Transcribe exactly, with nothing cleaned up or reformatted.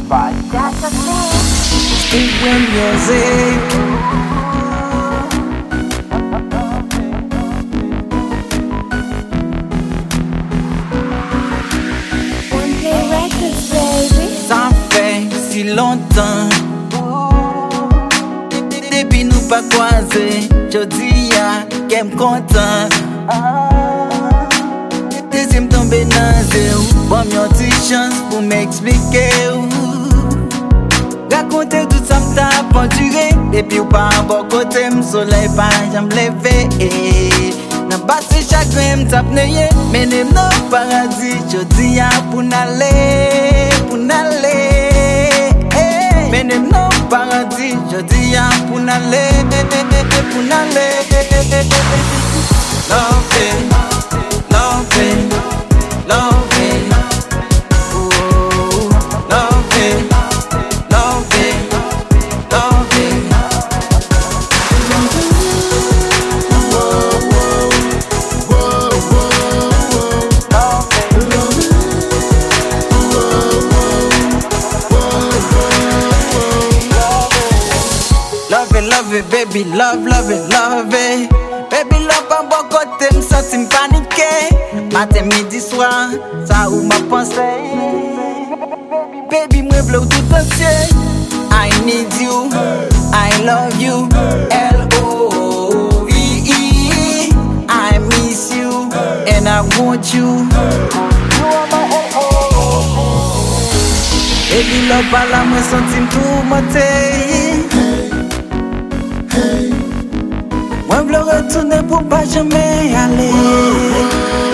Steve Music. Ça fait si longtemps depuis nous pas croisés. Jodi ya qu'aime content. Deuxième tombé dans zéro. Bon mon petit chance pour m'expliquer. Raconter tout ça m't'a penduré. Depuis ou pas en bon côté m'soleil pas j'aime lever. N'a pas ce chagrin m't'a pneué. Mais n'aime non paradis. Jodi ya pour n'aller, pour n'aller. Mais n'aime non paradis. Jodi ya pour n'aller, pour n'aller. Love it, love it, love it. Oh, love it, love it, love it. Whoa, whoa, whoa, whoa, love it, love it, love it, baby, love, love it, love it. Baby love en bon côté, m'senti m'paniquer. Matin, midi, soir, ça ou m'a pensé. Baby, moi v'lou tout entier. I need you, I love you. L O V E. I miss you, and I want you. Baby love par là, moi senti m'tou monter. Moi v'lou retourner pour pas jamais aller.